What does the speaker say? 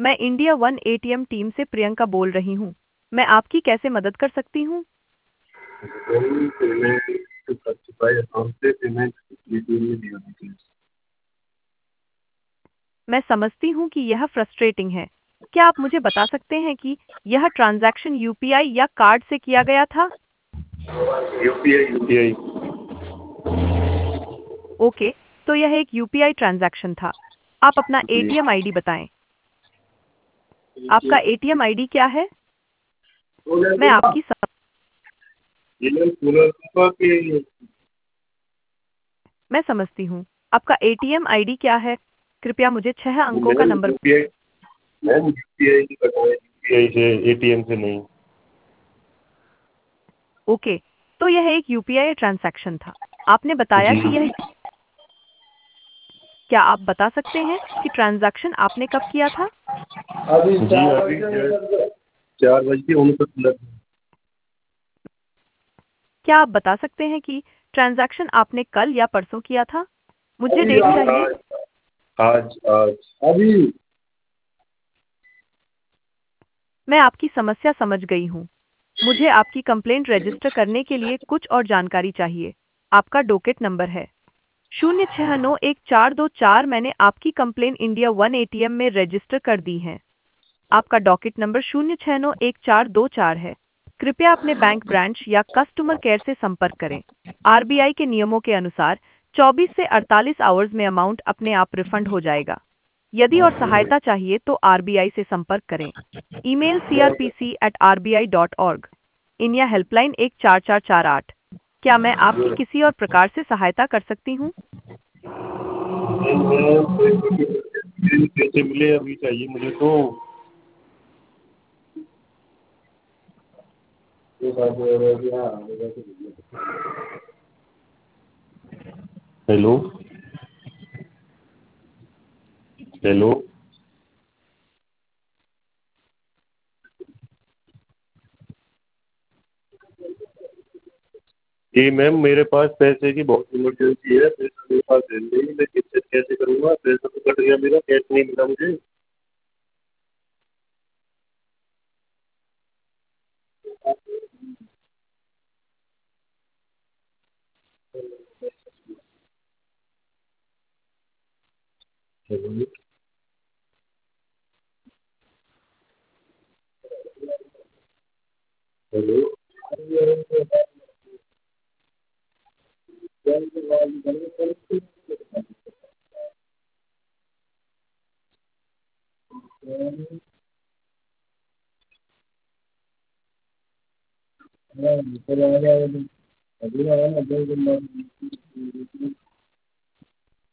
मैं India one ATM team से प्रियंका बोल रही हूँ। मैं आपकी कैसे मदद कर सकती हूँ? Going payment to justify account से पेमेंट डिटेल में दी होनी चाहिए। मैं समझती हूँ कि यह फ्रस्ट्रेटिंग है। क्या आप मुझे बता सकते हैं कि यह ट्रांजैक्शन यूपीआई या कार्ड से किया गया था? यूपीआई। ओके, तो यह एक यूपीआई ट्रांजैक्शन था। आप अपना जी। एटीएम आईडी बताएं। आपका एटीएम आईडी क्या है? मैं आपकी ये पूरा का के मैं समझती हूँ। आपका एटीएम आईडी क्या है? कृपया मुझे 6 अंकों का ma'am number. UPI ma'am UPI की बताएं, यूपीआई से एटीएम से नहीं। ओके, तो यह एक यूपीआई ट्रांजैक्शन था। आपने बताया जी कि यह। क्या आप बता सकते हैं कि ट्रांजैक्शन आपने कब किया था? जी अभी 4:29 क्या आप बता सकते हैं कि ट्रांजैक्शन आपने कल या परसों किया था? मुझे अभी डेट चाहिए। आज आज अभी मैं आपकी समस्या समझ गई हूँ। मुझे आपकी कंप्लेंट रजिस्टर करने के लिए कुछ और जानकारी चाहिए। आपका डोकेट नंबर है 0691424। मैंने आपकी कंप्लेंट इंडिया वन एटीएम में रजिस्टर कर दी है। आपका डॉकेट नंबर 0691424 है। कृपया अपने बैंक ब्रांच या कस्टमर केयर से संपर्क करें। आरबीआई के नियमों के अनुसार 24 से 48 आवर्स में अमाउंट अपने आप रिफंड हो जाएगा। यदि और सहायता चाहिए तो आरबीआई से संपर्क करें। Email crpc@rbi.org। India helpline 14448। क्या मैं आपकी किसी और प्रकार से सहायता कर सकती हूँ? कैसे मिले अभी चाहिए मुझे तो। हेलो हेलो जी मैम मेरे पास पैसे की बहुत इमरजेंसी है, पैसा मेरे पास है नहीं, मैं कैसे करूँगा, पैसा तो कट गया मेरा, कैश नहीं मिला मुझे। Hello hello